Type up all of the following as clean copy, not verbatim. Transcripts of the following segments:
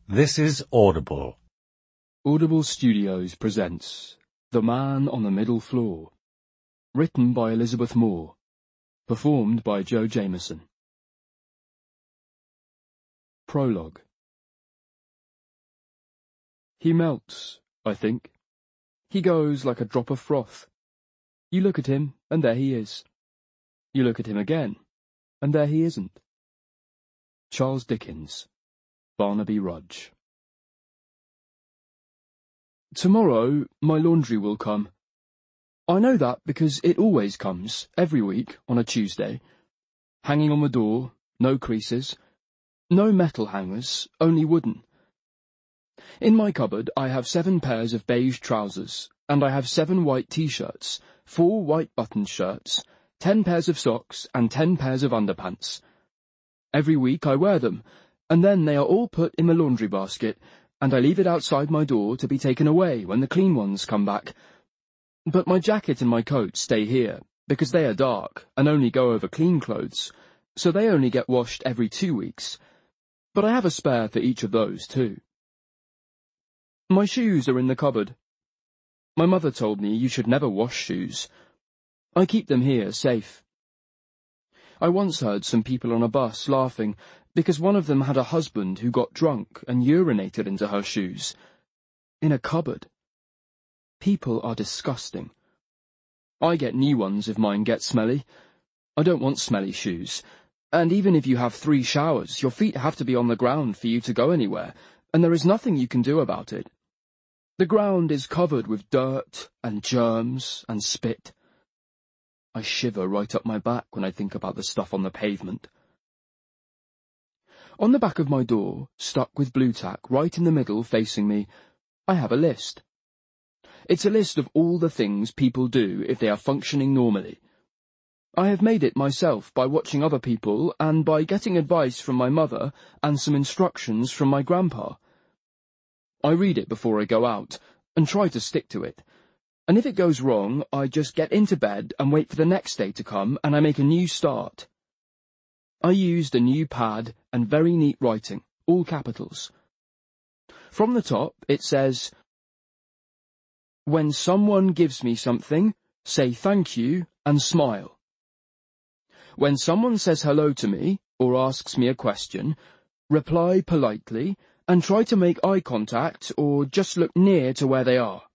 This is Audible. Audible Studios presents The Man on the Middle Floor, written by Elizabeth Moore, performed by Joe Jameson. Prologue. He melts, I think. He goes like a drop of froth. You look at him, and there he is. You look at him again, and there he isn't. Charles Dickens, Barnaby Rudge. Tomorrow my laundry will come. I know that because it always comes, every week, on a Tuesday. Hanging on the door, no creases. No metal hangers, only wooden. In my cupboard I have 7 pairs of beige trousers, and I have 7 white t-shirts, 4 white buttoned shirts, 10 pairs of socks, and 10 pairs of underpants. Every week I wear them, and then they are all put in the laundry basket, and I leave it outside my door to be taken away when the clean ones come back. But my jacket and my coat stay here, because they are dark, and only go over clean clothes, so they only get washed every 2 weeks. But I have a spare for each of those, too. My shoes are in the cupboard. My mother told me you should never wash shoes. I keep them here, safe. I once heard some people on a bus laughing because one of them had a husband who got drunk and urinated into her shoes. In a cupboard. People are disgusting. I get new ones if mine get smelly. I don't want smelly shoes. And even if you have 3 showers, your feet have to be on the ground for you to go anywhere, and there is nothing you can do about it. The ground is covered with dirt and germs and spit. I shiver right up my back when I think about the stuff on the pavement. On the back of my door, stuck with blue tack right in the middle facing me, I have a list. It's a list of all the things people do if they are functioning normally. I have made it myself by watching other people and by getting advice from my mother and some instructions from my grandpa. I read it before I go out, and try to stick to it. And if it goes wrong, I just get into bed and wait for the next day to come, and I make a new start. I used a new pad and very neat writing, all capitals. From the top, it says, "When someone gives me something, say thank you and smile. When someone says hello to me, or asks me a question, reply politely, and try to make eye contact or just look near to where they are.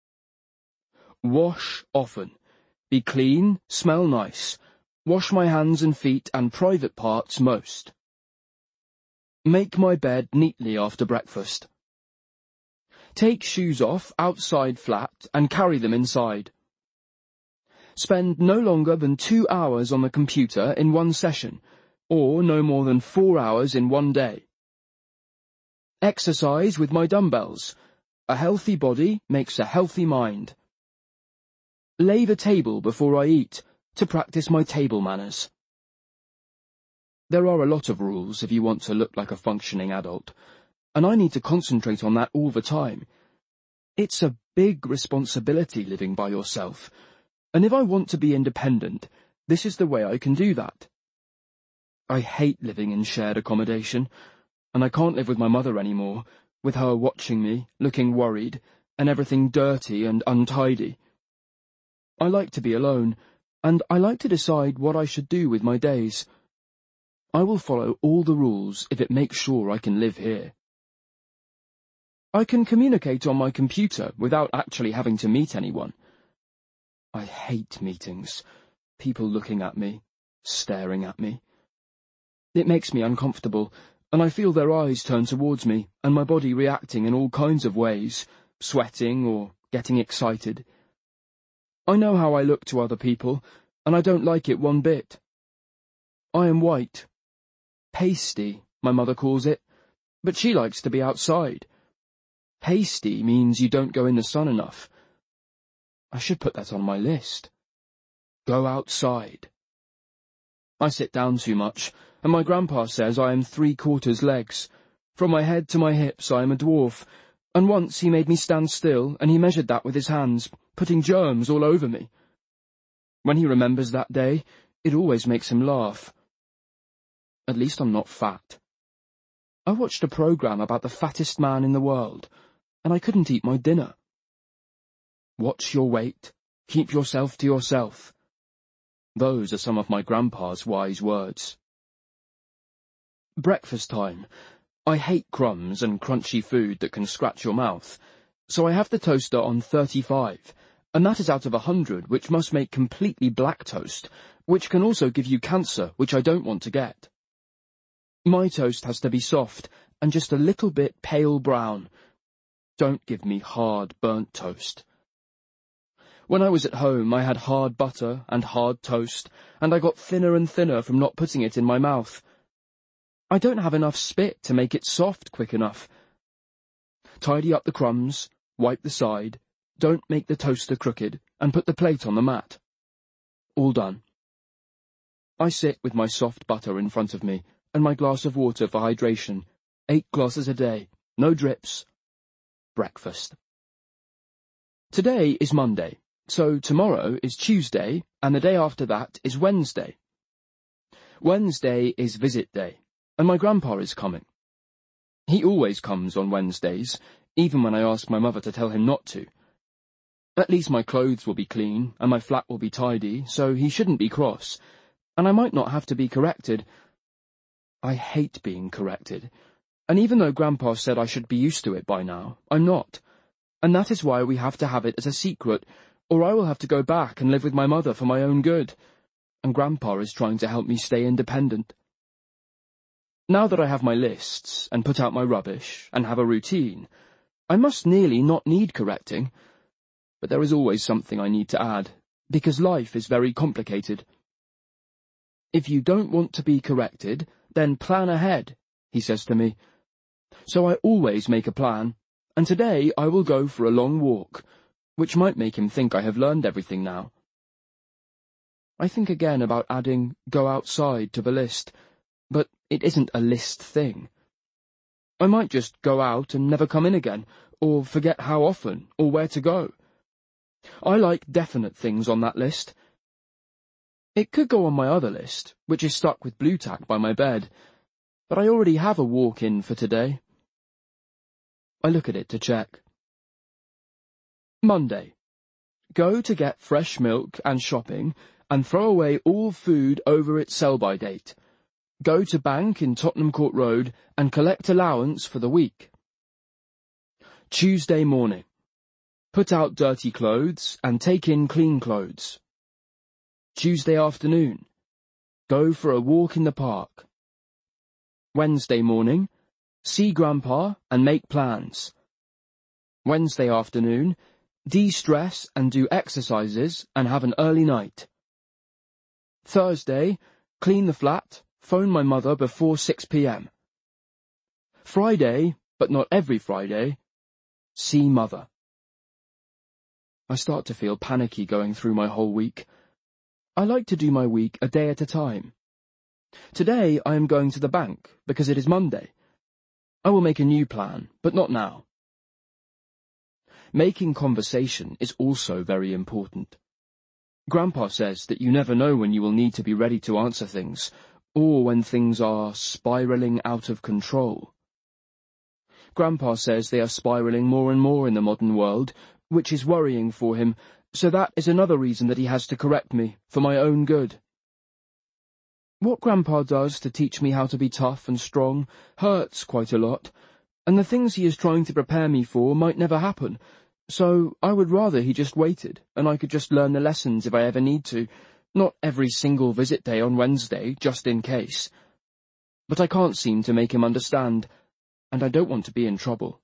Wash often. Be clean, smell nice. Wash my hands and feet and private parts most. Make my bed neatly after breakfast. Take shoes off outside flat and carry them inside. Spend no longer than 2 hours on the computer in one session, or no more than 4 hours in one day. Exercise with my dumbbells. A healthy body makes a healthy mind. Lay the table before I eat, to practice my table manners." There are a lot of rules if you want to look like a functioning adult, and I need to concentrate on that all the time. It's a big responsibility living by yourself, and if I want to be independent, this is the way I can do that. I hate living in shared accommodation, and I can't live with my mother anymore, with her watching me, looking worried, and everything dirty and untidy. I like to be alone, and I like to decide what I should do with my days. I will follow all the rules if it makes sure I can live here. I can communicate on my computer without actually having to meet anyone. I hate meetings, people looking at me, staring at me. It makes me uncomfortable, and I feel their eyes turn towards me, and my body reacting in all kinds of ways, sweating or getting excited. I know how I look to other people, and I don't like it one bit. I am white. Pasty, my mother calls it, but she likes to be outside. Pasty means you don't go in the sun enough. I should put that on my list. Go outside. I sit down too much, and my grandpa says I am 3/4 legs. From my head to my hips I am a dwarf, and once he made me stand still, and he measured that with his hands, putting germs all over me. When he remembers that day, it always makes him laugh. At least I'm not fat. I watched a program about the fattest man in the world, and I couldn't eat my dinner. Watch your weight, keep yourself to yourself. Those are some of my grandpa's wise words. Breakfast time. I hate crumbs and crunchy food that can scratch your mouth, so I have the toaster on 35, and that is out of 100, which must make completely black toast, which can also give you cancer, which I don't want to get. My toast has to be soft and just a little bit pale brown. Don't give me hard, burnt toast. When I was at home, I had hard butter and hard toast, and I got thinner and thinner from not putting it in my mouth. I don't have enough spit to make it soft quick enough. Tidy up the crumbs, wipe the side, don't make the toaster crooked, and put the plate on the mat. All done. I sit with my soft butter in front of me, and my glass of water for hydration. 8 glasses a day, no drips. Breakfast. Today is Monday, so tomorrow is Tuesday, and the day after that is Wednesday. Wednesday is visit day, and my grandpa is coming. He always comes on Wednesdays, even when I ask my mother to tell him not to. At least my clothes will be clean, and my flat will be tidy, so he shouldn't be cross, and I might not have to be corrected. I hate being corrected, and even though Grandpa said I should be used to it by now, I'm not, and that is why we have to have it as a secret, or I will have to go back and live with my mother for my own good, and Grandpa is trying to help me stay independent. Now that I have my lists, and put out my rubbish, and have a routine, I must nearly not need correcting, but there is always something I need to add, because life is very complicated. If you don't want to be corrected, then plan ahead, he says to me. So I always make a plan, and today I will go for a long walk, which might make him think I have learned everything now. I think again about adding go outside to the list, but it isn't a list thing. I might just go out and never come in again, or forget how often, or where to go. I like definite things on that list. It could go on my other list, which is stuck with blue tack by my bed, but I already have a walk-in for today. I look at it to check. Monday. Go to get fresh milk and shopping, and throw away all food over its sell-by date. Go to bank in Tottenham Court Road and collect allowance for the week. Tuesday morning. Put out dirty clothes and take in clean clothes. Tuesday afternoon. Go for a walk in the park. Wednesday morning. See Grandpa and make plans. Wednesday afternoon. De-stress and do exercises and have an early night. Thursday. Clean the flat, phone my mother before 6 p.m. Friday, but not every Friday, see Mother. I start to feel panicky going through my whole week. I like to do my week a day at a time. Today I am going to the bank because it is Monday. I will make a new plan, but not now. Making conversation is also very important. Grandpa says that you never know when you will need to be ready to answer things, or when things are spiraling out of control. Grandpa says they are spiraling more and more in the modern world, which is worrying for him, so that is another reason that he has to correct me, for my own good. What Grandpa does to teach me how to be tough and strong hurts quite a lot, and the things he is trying to prepare me for might never happen, so I would rather he just waited, and I could just learn the lessons if I ever need to, not every single visit day on Wednesday, just in case. But I can't seem to make him understand, and I don't want to be in trouble.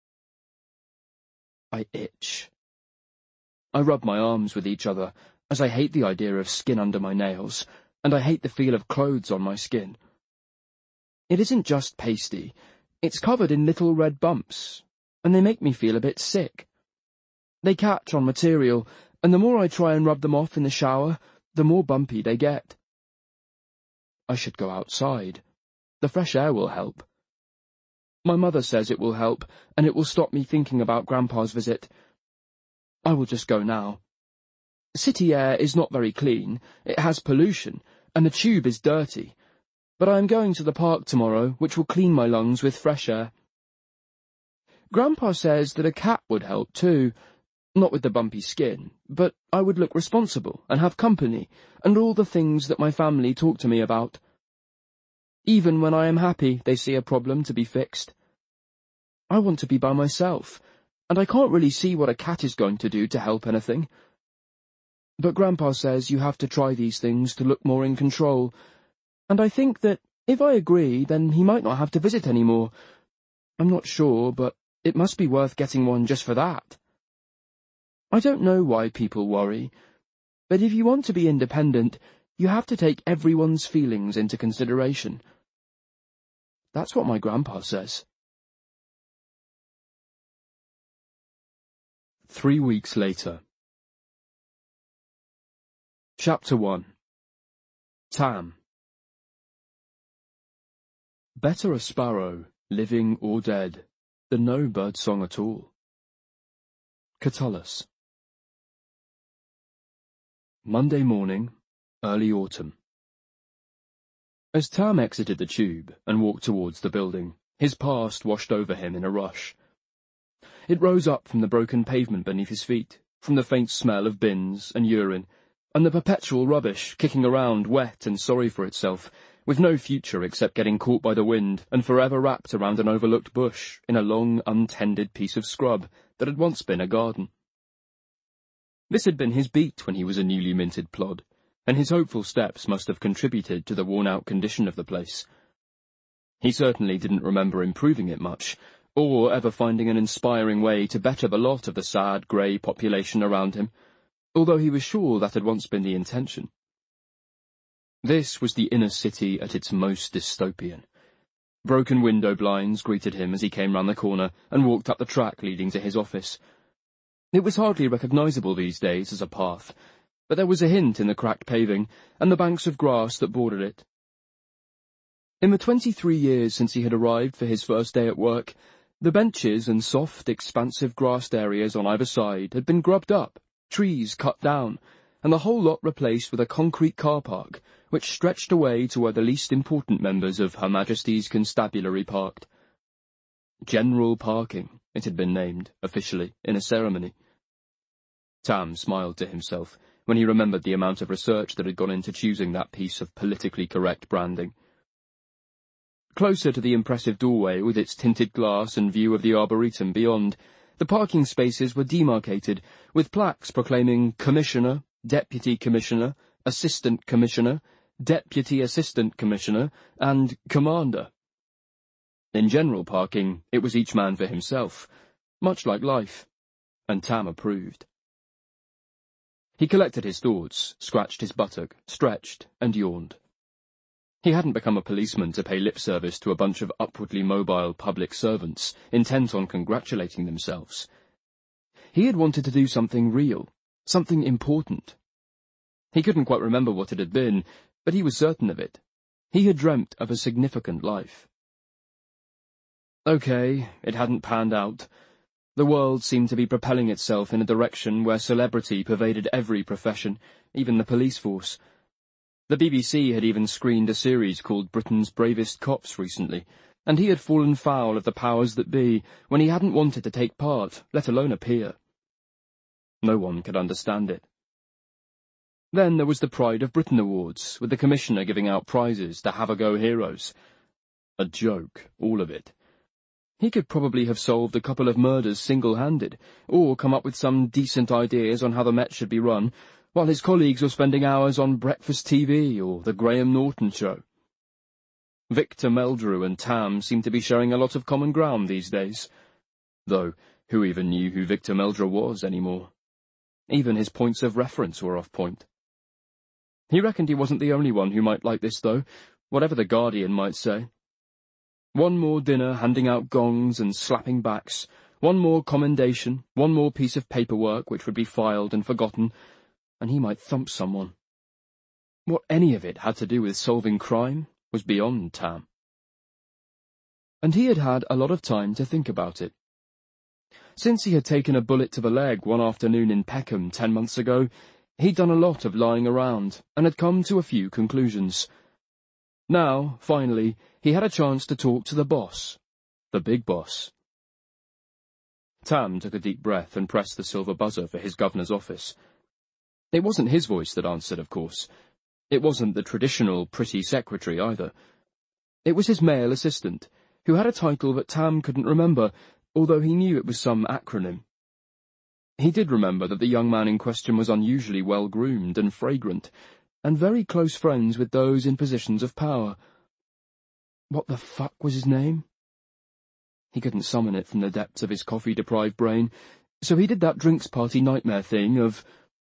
I itch. I rub my arms with each other, as I hate the idea of skin under my nails, and I hate the feel of clothes on my skin. It isn't just pasty, it's covered in little red bumps, and they make me feel a bit sick. They catch on material, and the more I try and rub them off in the shower, the more bumpy they get. I should go outside. The fresh air will help. My mother says it will help, and it will stop me thinking about Grandpa's visit. I will just go now. City air is not very clean, it has pollution, and the tube is dirty. but I am going to the park tomorrow, which will clean my lungs with fresh air. Grandpa says that a cat would help too, not with the bumpy skin, but I would look responsible and have company and all the things that my family talk to me about. Even when I am happy, they see a problem to be fixed. I want to be by myself, and I can't really see what a cat is going to do to help anything. But Grandpa says you have to try these things to look more in control, and I think that if I agree, then he might not have to visit anymore. I'm not sure, but it must be worth getting one just for that. I don't know why people worry, but if you want to be independent, you have to take everyone's feelings into consideration. That's what my grandpa says. 3 weeks later. Chapter 1. Tam. Better a sparrow, living or dead, than no bird-song at all. Catullus. Monday morning, early autumn. As Tam exited the tube and walked towards the building, his past washed over him in a rush. It rose up from the broken pavement beneath his feet, from the faint smell of bins and urine, and the perpetual rubbish kicking around wet and sorry for itself, with no future except getting caught by the wind and forever wrapped around an overlooked bush in a long, untended piece of scrub that had once been a garden. This had been his beat when he was a newly minted plod, and his hopeful steps must have contributed to the worn-out condition of the place. He certainly didn't remember improving it much, or ever finding an inspiring way to better the lot of the sad, grey population around him, although he was sure that had once been the intention. This was the inner city at its most dystopian. Broken window blinds greeted him as he came round the corner and walked up the track leading to his office. It was hardly recognisable these days as a path, but there was a hint in the cracked paving and the banks of grass that bordered it. In the 23 years since he had arrived for his first day at work, the benches and soft, expansive grassed areas on either side had been grubbed up, trees cut down, and the whole lot replaced with a concrete car park, which stretched away to where the least important members of Her Majesty's Constabulary parked. General Parking, it had been named, officially, in a ceremony. Tam smiled to himself when he remembered the amount of research that had gone into choosing that piece of politically correct branding. Closer to the impressive doorway with its tinted glass and view of the arboretum beyond, the parking spaces were demarcated, with plaques proclaiming Commissioner, Deputy Commissioner, Assistant Commissioner, Deputy Assistant Commissioner, and Commander. In general parking, it was each man for himself, much like life, and Tam approved. He collected his thoughts, scratched his buttock, stretched, and yawned. He hadn't become a policeman to pay lip service to a bunch of upwardly mobile public servants, intent on congratulating themselves. He had wanted to do something real, something important. He couldn't quite remember what it had been, but he was certain of it. He had dreamt of a significant life. Okay, it hadn't panned out. The world seemed to be propelling itself in a direction where celebrity pervaded every profession, even the police force. The BBC had even screened a series called Britain's Bravest Cops recently, and he had fallen foul of the powers that be when he hadn't wanted to take part, let alone appear. No one could understand it. Then there was the Pride of Britain Awards, with the Commissioner giving out prizes to have-a-go heroes. A joke, all of it. He could probably have solved a couple of murders single-handed, or come up with some decent ideas on how the Met should be run, while his colleagues were spending hours on breakfast TV or the Graham Norton show. Victor Meldrew and Tam seemed to be sharing a lot of common ground these days. Though, who even knew who Victor Meldrew was anymore? Even his points of reference were off point. He reckoned he wasn't the only one who might like this, though, whatever the Guardian might say. One more dinner handing out gongs and slapping backs, one more commendation, one more piece of paperwork which would be filed and forgotten, and he might thump someone. What any of it had to do with solving crime was beyond Tam. And he had had a lot of time to think about it. Since he had taken a bullet to the leg one afternoon in Peckham 10 months ago, he'd done a lot of lying around, and had come to a few conclusions. Now, finally, he had a chance to talk to the boss. The big boss. Tam took a deep breath and pressed the silver buzzer for his governor's office. It wasn't his voice that answered, of course. It wasn't the traditional pretty secretary either. It was his male assistant, who had a title that Tam couldn't remember, although he knew it was some acronym. He did remember that the young man in question was unusually well-groomed and fragrant, and very close friends with those in positions of power. What the fuck was his name? He couldn't summon it from the depths of his coffee-deprived brain, so he did that drinks party nightmare thing of...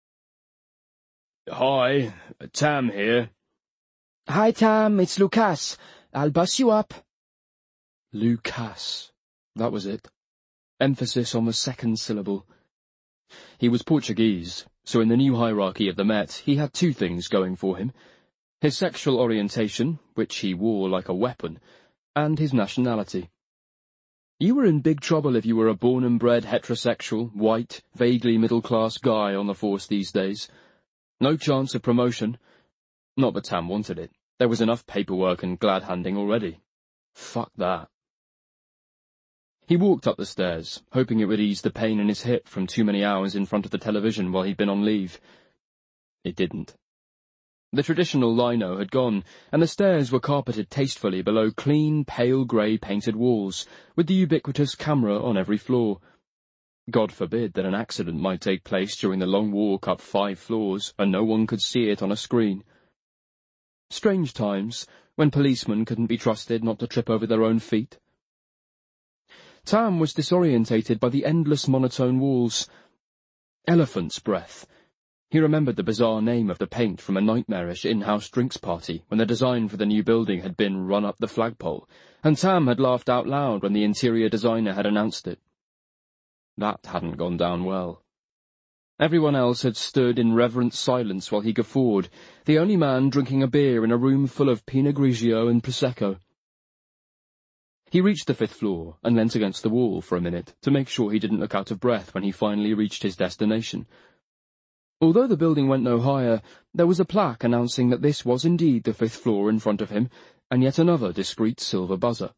"Hi, Tam here." "Hi, Tam, it's Lucas. I'll bus you up." Lucas. That was it. Emphasis on the second syllable. He was Portuguese, so in the new hierarchy of the Met, he had two things going for him. His sexual orientation, which he wore like a weapon, and his nationality. You were in big trouble if you were a born and bred heterosexual, white, vaguely middle-class guy on the force these days. No chance of promotion. Not that Tam wanted it. There was enough paperwork and glad-handing already. Fuck that. He walked up the stairs, hoping it would ease the pain in his hip from too many hours in front of the television while he'd been on leave. It didn't. The traditional lino had gone, and the stairs were carpeted tastefully below clean, pale grey painted walls, with the ubiquitous camera on every floor. God forbid that an accident might take place during the long walk up 5 floors, and no one could see it on a screen. Strange times, when policemen couldn't be trusted not to trip over their own feet. Tam was disorientated by the endless monotone walls. Elephant's breath. He remembered the bizarre name of the paint from a nightmarish in-house drinks party when the design for the new building had been run up the flagpole, and Tam had laughed out loud when the interior designer had announced it. That hadn't gone down well. Everyone else had stood in reverent silence while he guffawed, the only man drinking a beer in a room full of Pinot Grigio and Prosecco. He reached the 5th floor and leant against the wall for a minute to make sure he didn't look out of breath when he finally reached his destination. Although the building went no higher, there was a plaque announcing that this was indeed the 5th floor in front of him, and yet another discreet silver buzzer.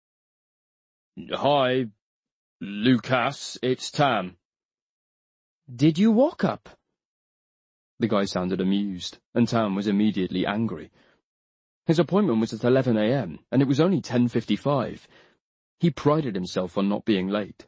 "Hi, Lucas, it's Tam." "Did you walk up?" The guy sounded amused, and Tam was immediately angry. His appointment was at 11 a.m., and it was only 10:55. He prided himself on not being late.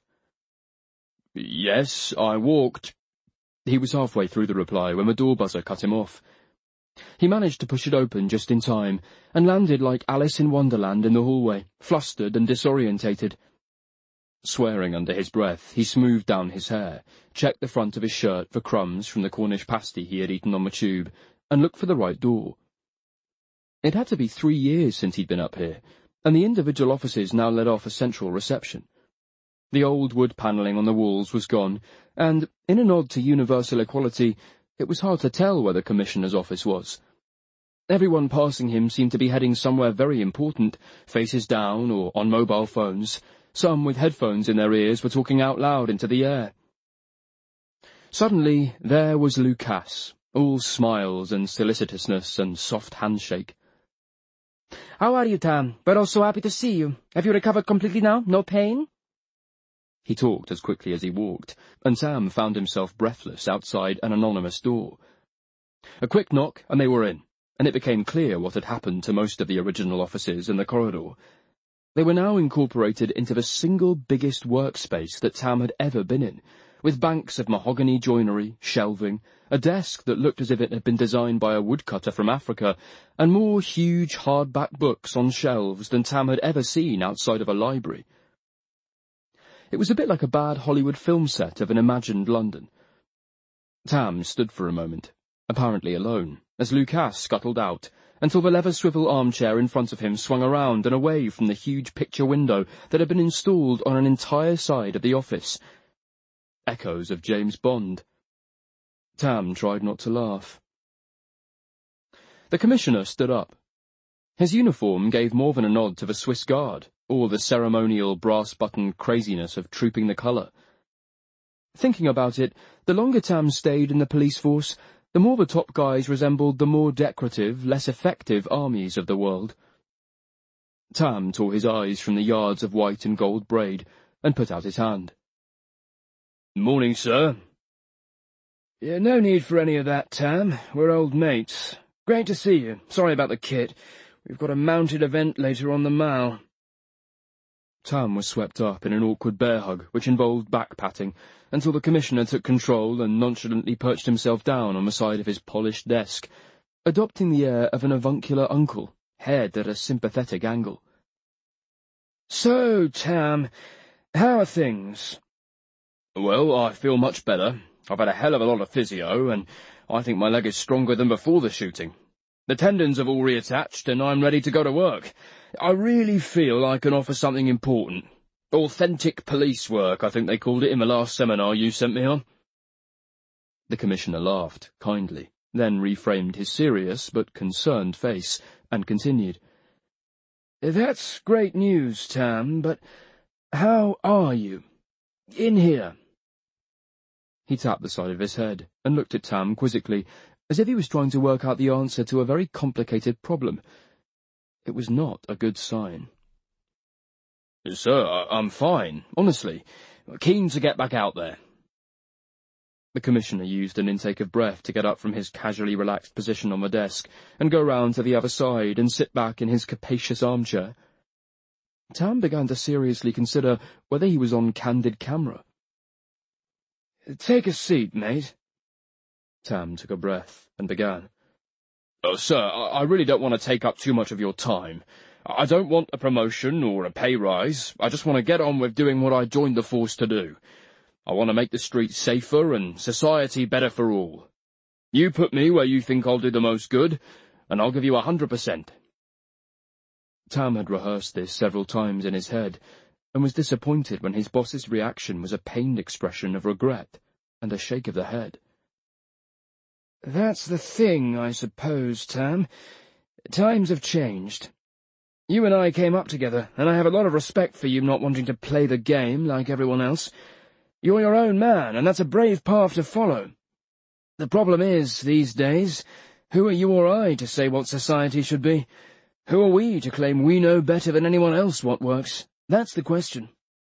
"Yes, I walked." He was halfway through the reply when the door buzzer cut him off. He managed to push it open just in time, and landed like Alice in Wonderland in the hallway, flustered and disorientated. Swearing under his breath, he smoothed down his hair, checked the front of his shirt for crumbs from the Cornish pasty he had eaten on the tube, and looked for the right door. It had to be 3 years since he'd been up here, and the individual offices now led off a central reception. The old wood panelling on the walls was gone, and, in a nod to universal equality, it was hard to tell where the Commissioner's office was. Everyone passing him seemed to be heading somewhere very important, faces down or on mobile phones. Some with headphones in their ears were talking out loud into the air. Suddenly, there was Lucas, all smiles and solicitousness and soft handshake. "How are you, Tam? We're all so happy to see you. Have you recovered completely now? No pain?" He talked as quickly as he walked, and Tam found himself breathless outside an anonymous door. A quick knock, and they were in, and it became clear what had happened to most of the original offices in the corridor. They were now incorporated into the single biggest workspace that Tam had ever been in, with banks of mahogany joinery, shelving, a desk that looked as if it had been designed by a woodcutter from Africa, and more huge hardback books on shelves than Tam had ever seen outside of a library. It was a bit like a bad Hollywood film set of an imagined London. Tam stood for a moment, apparently alone, as Lucas scuttled out, until the leather swivel armchair in front of him swung around and away from the huge picture window that had been installed on an entire side of the office. Echoes of James Bond. Tam tried not to laugh. The Commissioner stood up. His uniform gave more than a nod to the Swiss Guard, or the ceremonial brass-button craziness of trooping the colour. Thinking about it, the longer Tam stayed in the police force, the more the top guys resembled the more decorative, less effective armies of the world. Tam tore his eyes from the yards of white and gold braid and put out his hand. "Morning, sir." Yeah, no need for any of that, Tam. We're old mates. Great to see you. Sorry about the kit. We've got a mounted event later on the Mall. Tam was swept up in an awkward bear hug, which involved back-patting, until the Commissioner took control and nonchalantly perched himself down on the side of his polished desk, adopting the air of an avuncular uncle, head at a sympathetic angle. "So, Tam, how are things?" "Well, I feel much better. I've had a hell of a lot of physio, and I think my leg is stronger than before the shooting. The tendons have all reattached, and I'm ready to go to work. I really feel I can offer something important. Authentic police work, I think they called it in the last seminar you sent me on." The Commissioner laughed, kindly, then reframed his serious but concerned face, and continued. "That's great news, Tam, but how are you? In here?" He tapped the side of his head, and looked at Tam quizzically, as if he was trying to work out the answer to a very complicated problem. It was not a good sign. "Sir, I'm fine, honestly. Keen to get back out there." The Commissioner used an intake of breath to get up from his casually relaxed position on the desk and go round to the other side and sit back in his capacious armchair. Tam began to seriously consider whether he was on candid camera. "Take a seat, mate." Tam took a breath and began. "Oh, sir, I really don't want to take up too much of your time. I don't want a promotion or a pay rise. I just want to get on with doing what I joined the force to do. I want to make the streets safer and society better for all. You put me where you think I'll do the most good, and I'll give you 100%. Tam had rehearsed this several times in his head, and was disappointed when his boss's reaction was a pained expression of regret and a shake of the head. "That's the thing, I suppose, Tam. Times have changed. You and I came up together, and I have a lot of respect for you not wanting to play the game like everyone else. You're your own man, and that's a brave path to follow. The problem is, these days, who are you or I to say what society should be? Who are we to claim we know better than anyone else what works? That's the question."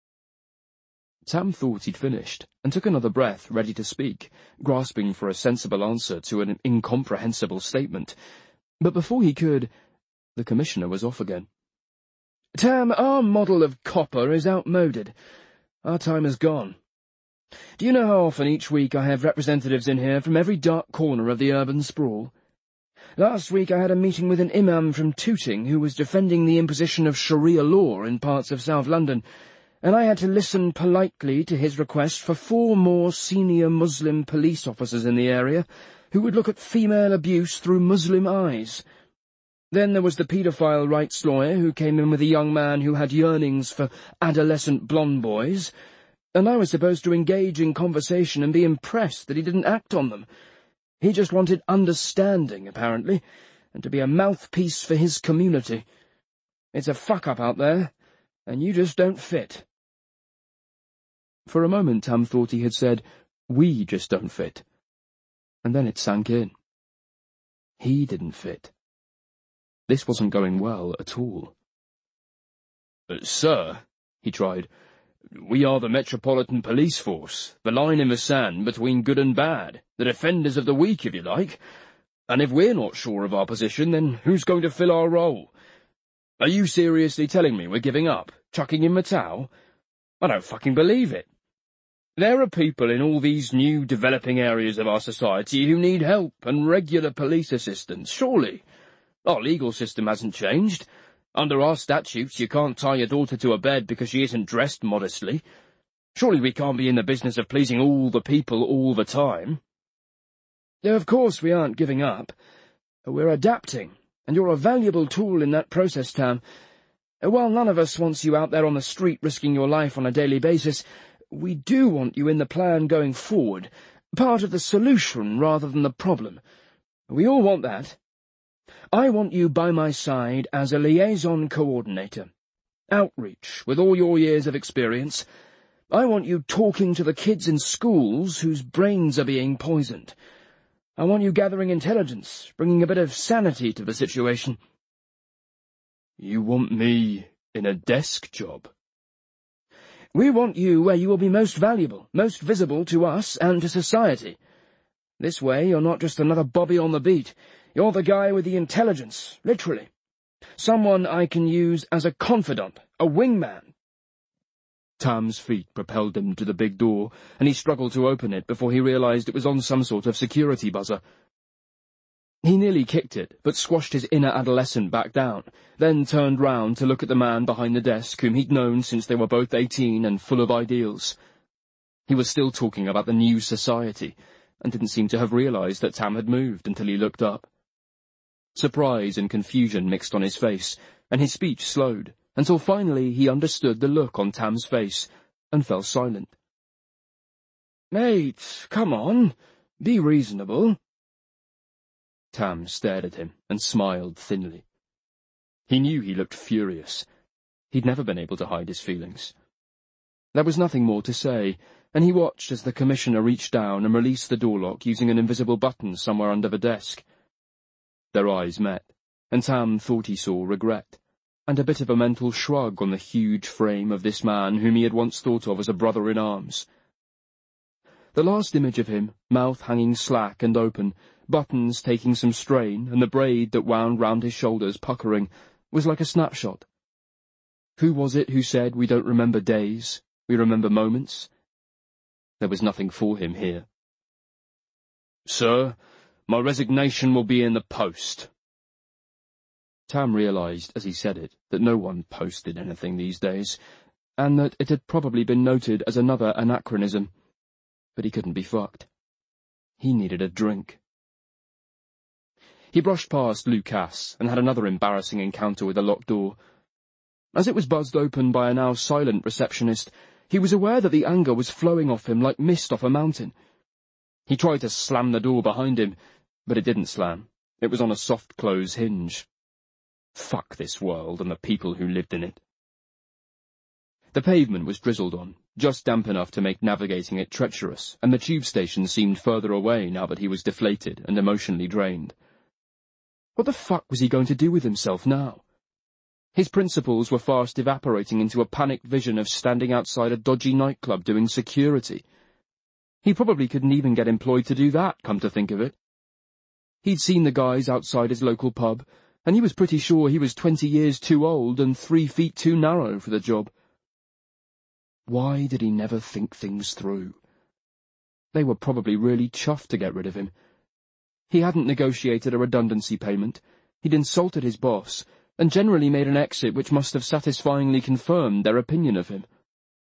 Tam thought he'd finished, and took another breath, ready to speak, grasping for a sensible answer to an incomprehensible statement. But before he could, the Commissioner was off again. "Tam, our model of copper is outmoded. Our time is gone. Do you know how often each week I have representatives in here from every dark corner of the urban sprawl? Last week I had a meeting with an imam from Tooting who was defending the imposition of Sharia law in parts of South London, and I had to listen politely to his request for 4 more senior Muslim police officers in the area who would look at female abuse through Muslim eyes. Then there was the paedophile rights lawyer who came in with a young man who had yearnings for adolescent blonde boys, and I was supposed to engage in conversation and be impressed that he didn't act on them. He just wanted understanding, apparently, and to be a mouthpiece for his community. It's a fuck-up out there, and you just don't fit." For a moment Tam thought he had said, "We just don't fit." And then it sank in. He didn't fit. This wasn't going well at all. "Sir," he tried, "we are the Metropolitan Police Force, the line in the sand between good and bad, the defenders of the weak, if you like. And if we're not sure of our position, then who's going to fill our role? Are you seriously telling me we're giving up, chucking in the towel? I don't fucking believe it. There are people in all these new developing areas of our society who need help and regular police assistance, surely. Our legal system hasn't changed. Under our statutes, you can't tie your daughter to a bed because she isn't dressed modestly. Surely we can't be in the business of pleasing all the people all the time." "Of course we aren't giving up. We're adapting, and you're a valuable tool in that process, Tam. While none of us wants you out there on the street risking your life on a daily basis, we do want you in the plan going forward, part of the solution rather than the problem. We all want that. I want you by my side as a liaison coordinator. Outreach, with all your years of experience. I want you talking to the kids in schools whose brains are being poisoned. I want you gathering intelligence, bringing a bit of sanity to the situation." You want me in a desk job? We want you where you will be most valuable, most visible to us and to society. This way you're not just another Bobby on the beat. You're the guy with the intelligence, literally. Someone I can use as a confidant, a wingman. Tam's feet propelled him to the big door, and he struggled to open it before he realized it was on some sort of security buzzer. He nearly kicked it, but squashed his inner adolescent back down, then turned round to look at the man behind the desk whom he'd known since they were both 18 and full of ideals. He was still talking about the new society, and didn't seem to have realized that Tam had moved until he looked up. Surprise and confusion mixed on his face, and his speech slowed, until finally he understood the look on Tam's face, and fell silent. Mate, come on, be reasonable. Tam stared at him and smiled thinly. He knew he looked furious. He'd never been able to hide his feelings. There was nothing more to say, and he watched as the Commissioner reached down and released the door lock using an invisible button somewhere under the desk. Their eyes met, and Tam thought he saw regret, and a bit of a mental shrug on the huge frame of this man whom he had once thought of as a brother-in-arms. The last image of him, mouth hanging slack and open, buttons taking some strain, and the braid that wound round his shoulders puckering, was like a snapshot. Who was it who said, "We don't remember days, we remember moments"? There was nothing for him here. "Sir, my resignation will be in the post." Tam realized, as he said it, that no one posted anything these days, and that it had probably been noted as another anachronism. But he couldn't be fucked. He needed a drink. He brushed past Lucas and had another embarrassing encounter with the locked door. As it was buzzed open by a now silent receptionist, he was aware that the anger was flowing off him like mist off a mountain. He tried to slam the door behind him, but it didn't slam. It was on a soft-close hinge. Fuck this world and the people who lived in it. The pavement was drizzled on, just damp enough to make navigating it treacherous, and the tube station seemed further away now that he was deflated and emotionally drained. What the fuck was he going to do with himself now? His principles were fast evaporating into a panicked vision of standing outside a dodgy nightclub doing security. He probably couldn't even get employed to do that, come to think of it. He'd seen the guys outside his local pub, and he was pretty sure he was 20 years too old and 3 feet too narrow for the job. Why did he never think things through? They were probably really chuffed to get rid of him. He hadn't negotiated a redundancy payment, he'd insulted his boss, and generally made an exit which must have satisfyingly confirmed their opinion of him.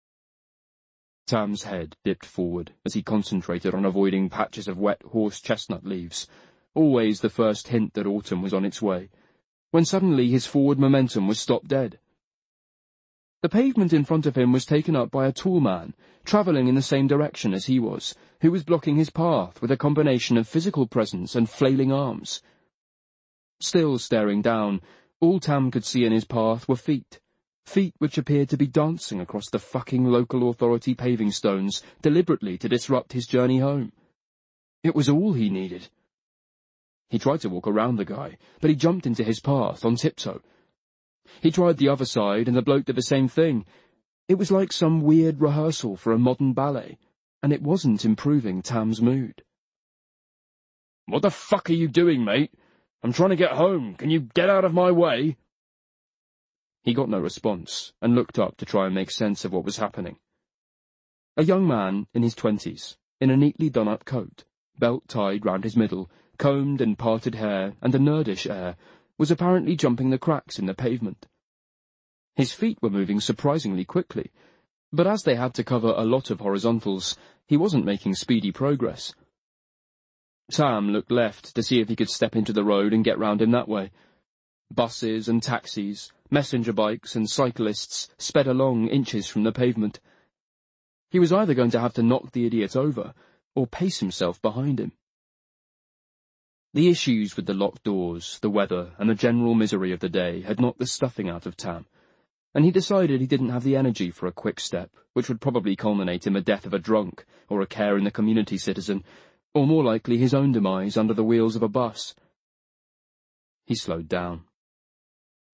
Tam's head dipped forward as he concentrated on avoiding patches of wet horse-chestnut leaves, always the first hint that autumn was on its way, when suddenly his forward momentum was stopped dead. The pavement in front of him was taken up by a tall man, travelling in the same direction as he was, who was blocking his path with a combination of physical presence and flailing arms. Still staring down, all Tam could see in his path were feet which appeared to be dancing across the fucking local authority paving stones, deliberately to disrupt his journey home. It was all he needed. He tried to walk around the guy, but he jumped into his path on tiptoe. He tried the other side, and the bloke did the same thing. It was like some weird rehearsal for a modern ballet, and it wasn't improving Tam's mood. "What the fuck are you doing, mate? I'm trying to get home. Can you get out of my way?" He got no response, and looked up to try and make sense of what was happening. A young man in his 20s, in a neatly done-up coat, belt tied round his middle, combed and parted hair, and a nerdish air, was apparently jumping the cracks in the pavement. His feet were moving surprisingly quickly, but as they had to cover a lot of horizontals, he wasn't making speedy progress. Tam looked left to see if he could step into the road and get round him that way. Buses and taxis, messenger bikes and cyclists sped along inches from the pavement. He was either going to have to knock the idiot over, or pace himself behind him. The issues with the locked doors, the weather, and the general misery of the day had knocked the stuffing out of Tam, and he decided he didn't have the energy for a quick step, which would probably culminate in the death of a drunk, or a care in the community citizen, or more likely his own demise under the wheels of a bus. He slowed down.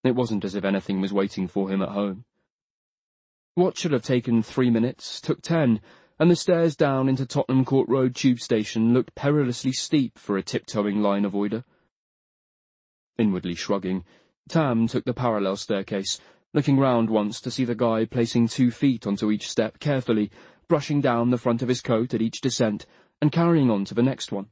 It wasn't as if anything was waiting for him at home. What should have taken 3 minutes took 10, and the stairs down into Tottenham Court Road tube station looked perilously steep for a tiptoeing line avoider. Inwardly shrugging, Tam took the parallel staircase, looking round once to see the guy placing 2 feet onto each step carefully, brushing down the front of his coat at each descent, and carrying on to the next one.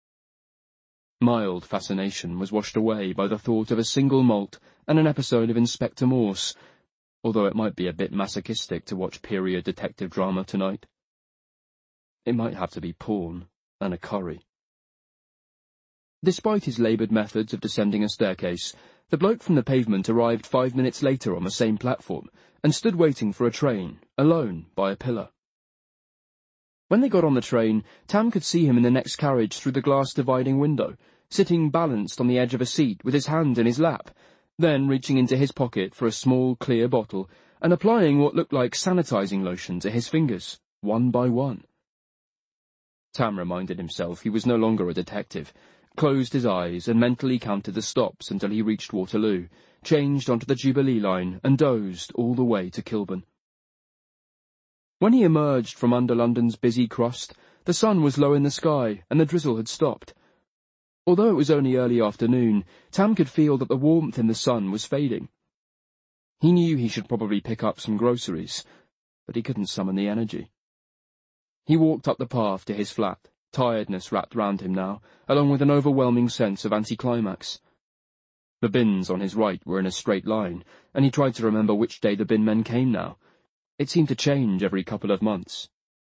Mild fascination was washed away by the thought of a single malt and an episode of Inspector Morse, although it might be a bit masochistic to watch period detective drama tonight. It might have to be porn and a curry. Despite his laboured methods of descending a staircase, the bloke from the pavement arrived 5 minutes later on the same platform and stood waiting for a train, alone, by a pillar. When they got on the train, Tam could see him in the next carriage through the glass dividing window, sitting balanced on the edge of a seat with his hand in his lap, then reaching into his pocket for a small, clear bottle and applying what looked like sanitizing lotion to his fingers, one by one. Tam reminded himself he was no longer a detective, closed his eyes and mentally counted the stops until he reached Waterloo, changed onto the Jubilee line and dozed all the way to Kilburn. When he emerged from under London's busy crust, the sun was low in the sky and the drizzle had stopped. Although it was only early afternoon, Tam could feel that the warmth in the sun was fading. He knew he should probably pick up some groceries, but he couldn't summon the energy. He walked up the path to his flat, tiredness wrapped round him now, along with an overwhelming sense of anticlimax. The bins on his right were in a straight line, and he tried to remember which day the bin men came now. It seemed to change every couple of months.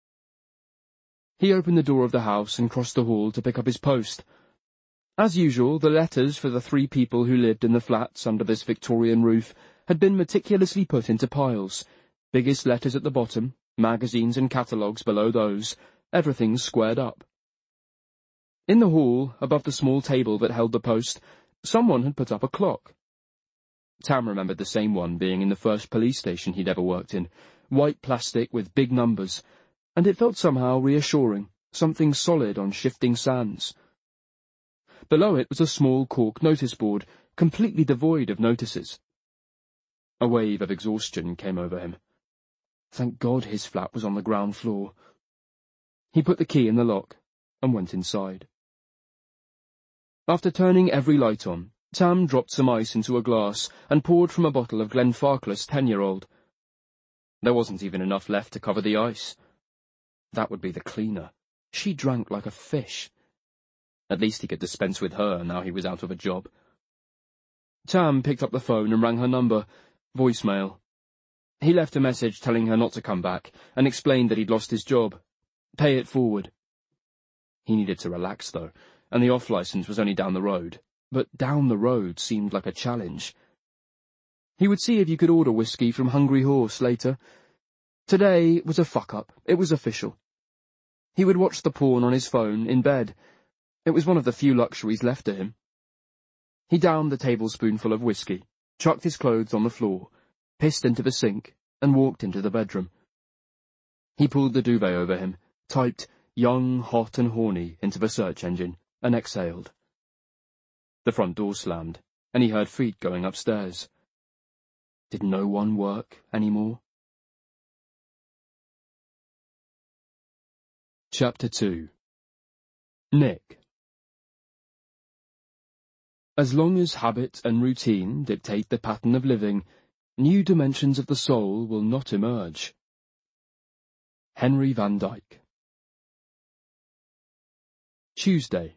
He opened the door of the house and crossed the hall to pick up his post. As usual, the letters for the 3 people who lived in the flats under this Victorian roof had been meticulously put into piles, biggest letters at the bottom, magazines and catalogues below those, everything squared up. In the hall, above the small table that held the post, someone had put up a clock. Tam remembered the same one being in the first police station he'd ever worked in, white plastic with big numbers, and it felt somehow reassuring, something solid on shifting sands. Below it was a small cork notice board, completely devoid of notices. A wave of exhaustion came over him. Thank God his flat was on the ground floor. He put the key in the lock and went inside. After turning every light on, Tam dropped some ice into a glass and poured from a bottle of Glenfarclas 10-year-old. There wasn't even enough left to cover the ice. That would be the cleaner. She drank like a fish. At least he could dispense with her now he was out of a job. Tam picked up the phone and rang her number. Voicemail. He left a message telling her not to come back and explained that he'd lost his job. Pay it forward. He needed to relax, though, and the off-licence was only down the road. But down the road seemed like a challenge. He would see if you could order whiskey from Hungry Horse later. Today was a fuck-up. It was official. He would watch the porn on his phone in bed. It was one of the few luxuries left to him. He downed the tablespoonful of whiskey, chucked his clothes on the floor, pissed into the sink, and walked into the bedroom. He pulled the duvet over him, typed "young, hot and horny" into the search engine, and exhaled. The front door slammed, and he heard feet going upstairs. Did no one work anymore? Chapter 2. Nick. As long as habit and routine dictate the pattern of living, new dimensions of the soul will not emerge. Henry Van Dyke. Tuesday.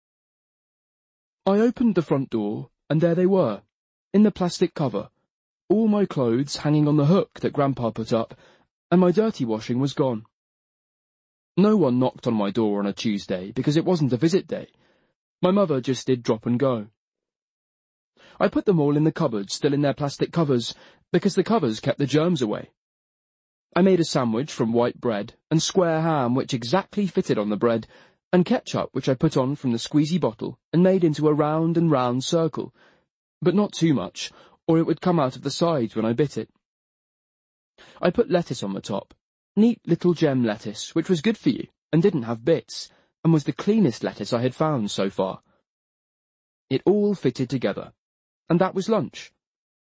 I opened the front door, and there they were, in the plastic cover, all my clothes hanging on the hook that Grandpa put up, and my dirty washing was gone. No one knocked on my door on a Tuesday because it wasn't a visit day. My mother just did drop and go. I put them all in the cupboard, still in their plastic covers, because the covers kept the germs away. I made a sandwich from white bread and square ham which exactly fitted on the bread, and ketchup which I put on from the squeezy bottle and made into a round and round circle, but not too much, or it would come out of the sides when I bit it. I put lettuce on the top, neat little gem lettuce, which was good for you and didn't have bits, and was the cleanest lettuce I had found so far. It all fitted together, and that was lunch.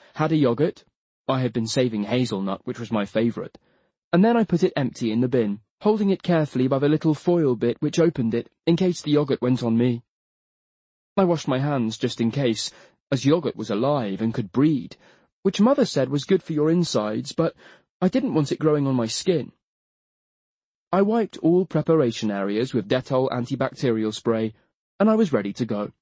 had a yoghurt. I had been saving hazelnut, which was my favourite, and then I put it empty in the bin, holding it carefully by the little foil bit which opened it, in case the yoghurt went on me. I washed my hands just in case, as yoghurt was alive and could breed, which Mother said was good for your insides, but I didn't want it growing on my skin. I wiped all preparation areas with Dettol antibacterial spray, and I was ready to go.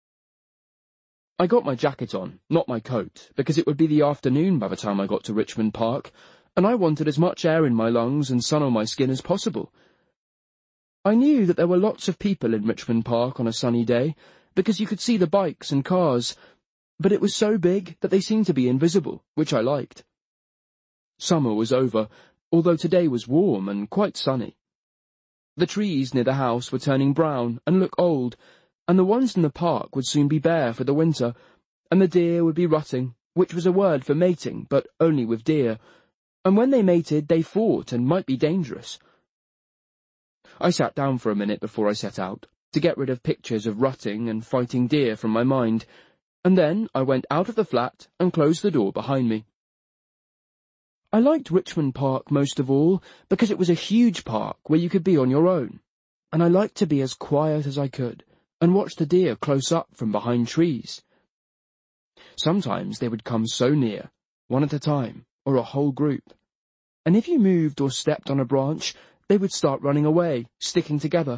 I got my jacket on, not my coat, because it would be the afternoon by the time I got to Richmond Park, and I wanted as much air in my lungs and sun on my skin as possible. I knew that there were lots of people in Richmond Park on a sunny day, because you could see the bikes and cars, but it was so big that they seemed to be invisible, which I liked. Summer was over, although today was warm and quite sunny. The trees near the house were turning brown and look old, and the ones in the park would soon be bare for the winter, and the deer would be rutting, which was a word for mating, but only with deer, and when they mated they fought and might be dangerous. I sat down for a minute before I set out, to get rid of pictures of rutting and fighting deer from my mind, and then I went out of the flat and closed the door behind me. I liked Richmond Park most of all because it was a huge park where you could be on your own, and I liked to be as quiet as I could and watch the deer close up from behind trees. Sometimes they would come so near, one at a time, or a whole group, and if you moved or stepped on a branch, they would start running away, sticking together.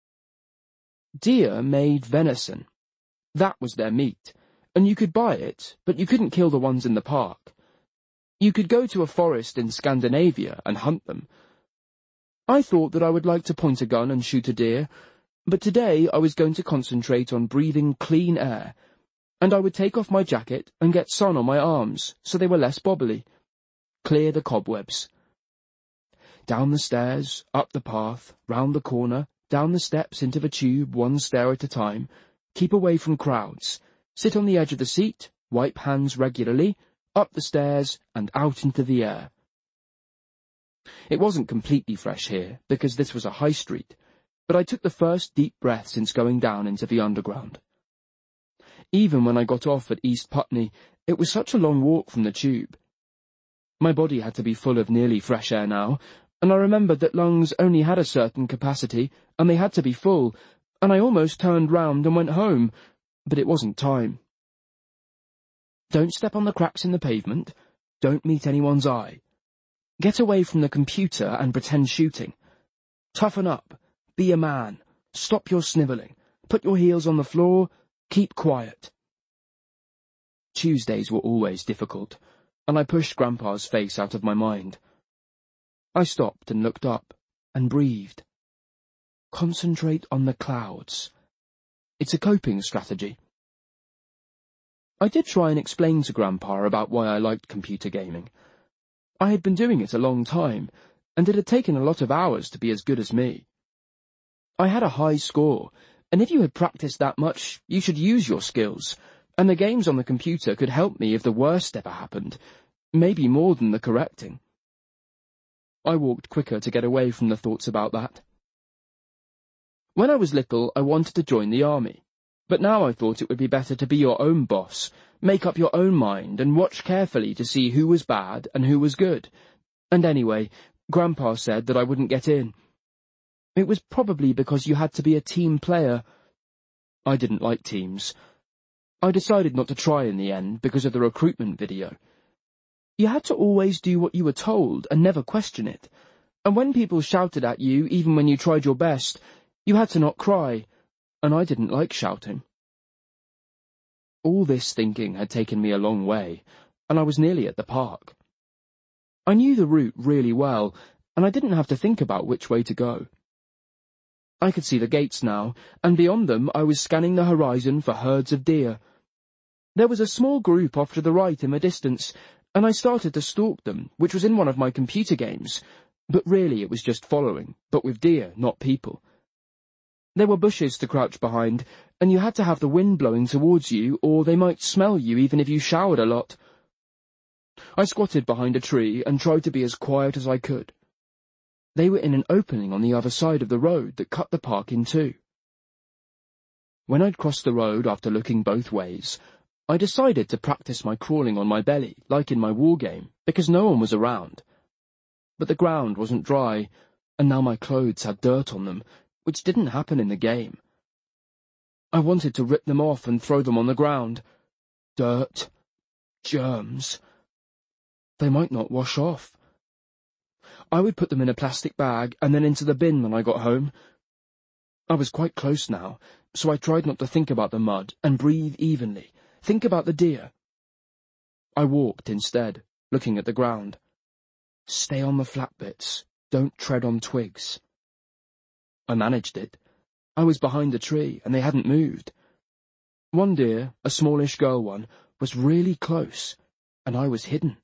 Deer made venison. That was their meat, and you could buy it, but you couldn't kill the ones in the park. You could go to a forest in Scandinavia and hunt them. I thought that I would like to point a gun and shoot a deer, but today I was going to concentrate on breathing clean air, and I would take off my jacket and get sun on my arms so they were less bobbly. Clear the cobwebs. Down the stairs, up the path, round the corner, down the steps into the tube, one stair at a time. Keep away from crowds. Sit on the edge of the seat, wipe hands regularly, up the stairs and out into the air. It wasn't completely fresh here, because this was a high street, but I took the first deep breath since going down into the underground. Even when I got off at East Putney, it was such a long walk from the tube. My body had to be full of nearly fresh air now, and I remembered that lungs only had a certain capacity, and they had to be full, and I almost turned round and went home, but it wasn't time. Don't step on the cracks in the pavement. Don't meet anyone's eye. Get away from the computer and pretend shooting. Toughen up. Be a man. Stop your snivelling. Put your heels on the floor. Keep quiet. Tuesdays were always difficult, and I pushed Grandpa's face out of my mind. I stopped and looked up, and breathed. Concentrate on the clouds. It's a coping strategy. I did try and explain to Grandpa about why I liked computer gaming. I had been doing it a long time, and it had taken a lot of hours to be as good as me. I had a high score, and if you had practiced that much, you should use your skills, and the games on the computer could help me if the worst ever happened, maybe more than the correcting. I walked quicker to get away from the thoughts about that. When I was little, I wanted to join the army. But now I thought it would be better to be your own boss, make up your own mind, and watch carefully to see who was bad and who was good. And anyway, Grandpa said that I wouldn't get in. It was probably because you had to be a team player. I didn't like teams. I decided not to try in the end because of the recruitment video. You had to always do what you were told and never question it. And when people shouted at you, even when you tried your best, you had to not cry. And I didn't like shouting. All this thinking had taken me a long way, and I was nearly at the park. I knew the route really well, and I didn't have to think about which way to go. I could see the gates now, and beyond them I was scanning the horizon for herds of deer. There was a small group off to the right in the distance, and I started to stalk them, which was in one of my computer games, but really it was just following, but with deer, not people. There were bushes to crouch behind, and you had to have the wind blowing towards you, or they might smell you even if you showered a lot. I squatted behind a tree and tried to be as quiet as I could. They were in an opening on the other side of the road that cut the park in two. When I'd crossed the road after looking both ways, I decided to practice my crawling on my belly, like in my war game, because no one was around. But the ground wasn't dry, and now my clothes had dirt on them, which didn't happen in the game. I wanted to rip them off and throw them on the ground. Dirt. Germs. They might not wash off. I would put them in a plastic bag and then into the bin when I got home. I was quite close now, so I tried not to think about the mud and breathe evenly. Think about the deer. I walked instead, looking at the ground. Stay on the flat bits. Don't tread on twigs. I managed it. I was behind a tree, and they hadn't moved. One deer, a smallish girl one, was really close, and I was hidden.